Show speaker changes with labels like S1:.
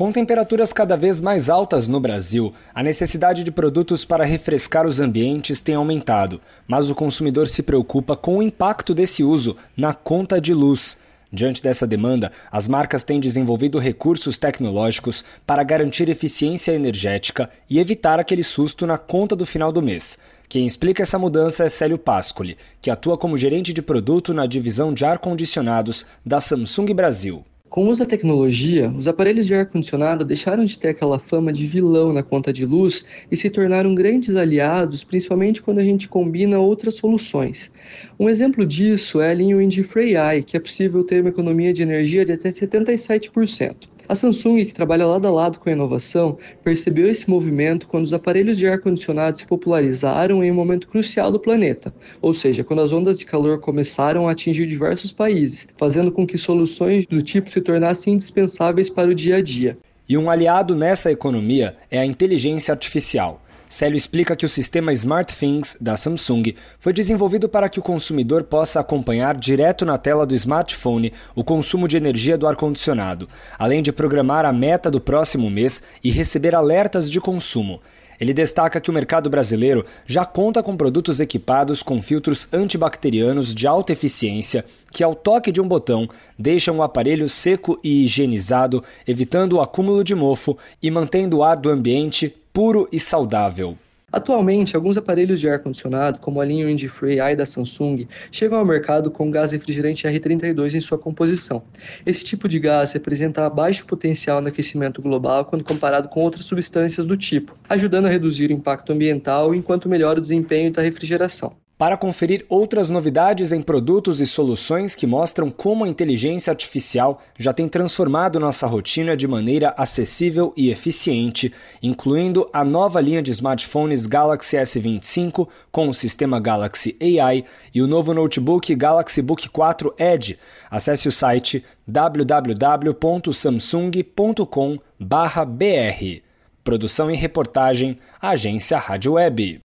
S1: Com temperaturas cada vez mais altas no Brasil, a necessidade de produtos para refrescar os ambientes tem aumentado, mas o consumidor se preocupa com o impacto desse uso na conta de luz. Diante dessa demanda, as marcas têm desenvolvido recursos tecnológicos para garantir eficiência energética e evitar aquele susto na conta do final do mês. Quem explica essa mudança é Célio Pascoli, que atua como gerente de produto na divisão de ar-condicionados da Samsung Brasil.
S2: Com o uso da tecnologia, os aparelhos de ar-condicionado deixaram de ter aquela fama de vilão na conta de luz e se tornaram grandes aliados, principalmente quando a gente combina outras soluções. Um exemplo disso é a linha Windfree AI, que é possível ter uma economia de energia de até 77%. A Samsung, que trabalha lado a lado com a inovação, percebeu esse movimento quando os aparelhos de ar-condicionado se popularizaram em um momento crucial do planeta, ou seja, quando as ondas de calor começaram a atingir diversos países, fazendo com que soluções do tipo se tornassem indispensáveis para o dia a dia.
S1: E um aliado nessa economia é a inteligência artificial. Célio explica que o sistema SmartThings da Samsung foi desenvolvido para que o consumidor possa acompanhar direto na tela do smartphone o consumo de energia do ar-condicionado, além de programar a meta do próximo mês e receber alertas de consumo. Ele destaca que o mercado brasileiro já conta com produtos equipados com filtros antibacterianos de alta eficiência que, ao toque de um botão, deixam o aparelho seco e higienizado, evitando o acúmulo de mofo e mantendo o ar do ambiente puro e saudável.
S2: Atualmente, alguns aparelhos de ar-condicionado, como a linha Windfree AI da Samsung, chegam ao mercado com gás refrigerante R32 em sua composição. Esse tipo de gás representa baixo potencial no aquecimento global quando comparado com outras substâncias do tipo, ajudando a reduzir o impacto ambiental enquanto melhora o desempenho da refrigeração.
S1: Para conferir outras novidades em produtos e soluções que mostram como a inteligência artificial já tem transformado nossa rotina de maneira acessível e eficiente, incluindo a nova linha de smartphones Galaxy S25 com o sistema Galaxy AI e o novo notebook Galaxy Book 4 Edge, acesse o site www.samsung.com.br. Produção e reportagem, Agência Rádio Web.